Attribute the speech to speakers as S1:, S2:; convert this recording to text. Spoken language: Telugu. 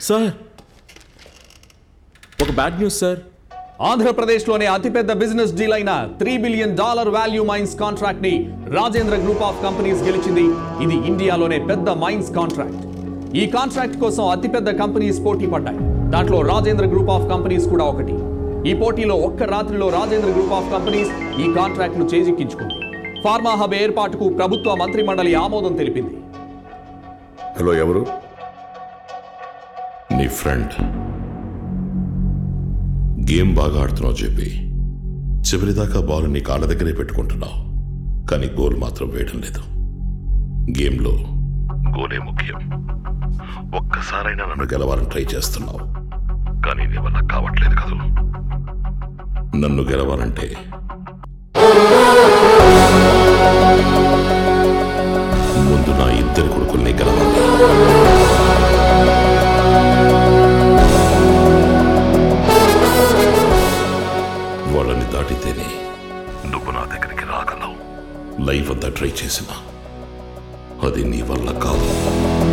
S1: సార్, ఒక బ్యాడ్ న్యూస్ సార్.
S2: ఆంధ్రప్రదేశ్లోనే అతిపెద్ద బిజినెస్ డీల్ అయిన $3 బిలియన్ వాల్యూ మైన్స్ కాంట్రాక్ట్ ని రాజేంద్ర గ్రూప్ ఆఫ్ కంపెనీస్ గెలిచింది. ఇది ఇండియాలోనే పెద్ద మైన్స్ కాంట్రాక్ట్. ఈ కాంట్రాక్ట్ కోసం అతిపెద్ద కంపెనీస్ పోటీ పడ్డాయి. దాంట్లో రాజేంద్ర గ్రూప్ ఆఫ్ కంపెనీస్ కూడా ఒకటి. ఈ పోటీలో ఒక్క రాత్రిలో రాజేంద్ర గ్రూప్ ఆఫ్ కంపెనీస్ ఈ కాంట్రాక్ట్ ను చేజిక్కించుకుంది. ఫార్మా హబ్ ఏర్పాటుకు ప్రభుత్వ మంత్రి మండలి ఆమోదం తెలిపింది.
S3: హలో, ఎవరు? నీ ఫ్రెండ్. గేమ్ బాగా ఆడుతున్నావు చెప్పి చివరిదాకా బాల్ నీ కాళ్ళ దగ్గరే పెట్టుకుంటున్నావు, కానీ గోల్ మాత్రం వేయడం లేదు. గేమ్లో గోలే ముఖ్యం. ఒక్కసారైనా నన్ను గెలవాలని ట్రై చేస్తున్నావు, కానీ నీ వల్ల కావట్లేదు కదూ. నన్ను గెలవాలంటే ముందు నా ఇద్దరు కొడుకుల్ని గెలవాలి. వాళ్ళని దాటితేనే నువ్వు నా దగ్గరికి రాగలవు. లైఫ్ అంతా ట్రై చేసినా అది నీ వల్ల కాదు.